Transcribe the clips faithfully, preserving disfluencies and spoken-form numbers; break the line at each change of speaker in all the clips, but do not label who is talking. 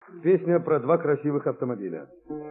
Песня про два красивых автомобиля.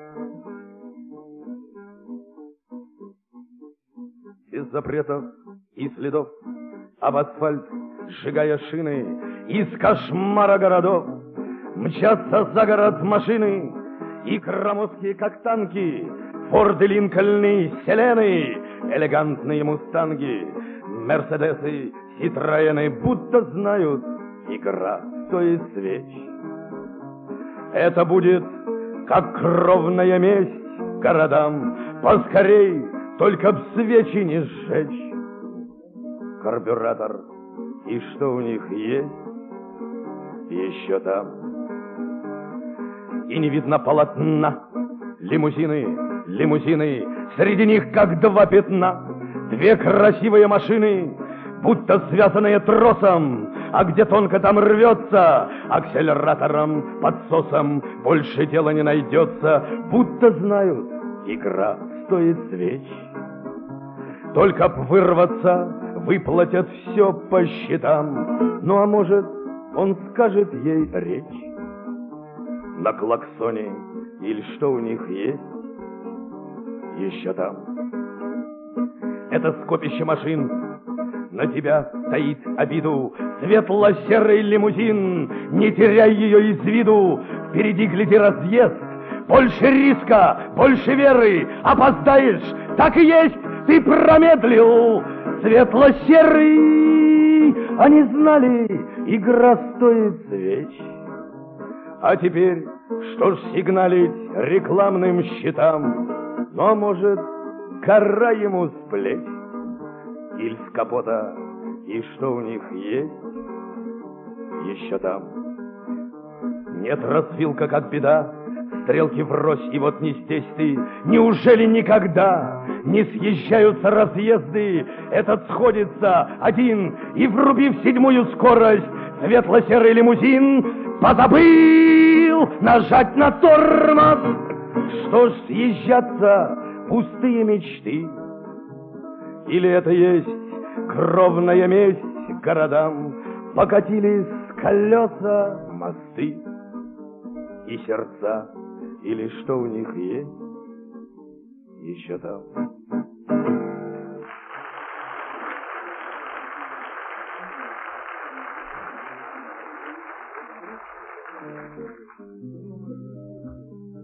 Без запретов и следов об асфальт, сжигая шины, из кошмара городов мчатся за город машины, и громоздкие, как танки, Форды, Линкольны, Селены, элегантные мустанги, Мерседесы, Ситроены, будто знают, игра стоит свеч. Это будет как кровная месть городам, поскорей, только б свечи не сжечь. Карбюратор, и что у них есть, еще там. И не видно полотна, лимузины, лимузины, среди них как два пятна, две красивые машины, будто связанные тросом, а где тонко там рвется, акселератором, подсосом больше дела не найдется, будто знают, игра стоит свеч. Только б вырваться, выплатят все по счетам, ну а может, он скажет ей речь на клаксоне, или что у них есть еще там. Это скопище машин на тебя таит обиду, светло-серый лимузин, не теряй ее из виду, впереди гляди разъезд, больше риска, больше веры, опоздаешь, так и есть, ты промедлил, светло-серый, они знали, игра стоит свеч. А теперь, что ж сигналить рекламным щитам, но, может, кора ему с плеч, или с капота, и что у них есть еще там. Нет, развилка как беда, стрелки врозь, и вот не здесь ты. Неужели никогда не съезжаются разъезды? Этот сходится один, и, врубив седьмую скорость, светло-серый лимузин позабыл нажать на тормоз. Что ж съезжаться пустые мечты? Или это есть кровная месть городам? Покатились колеса, мосты и сердца, или что у них есть еще там.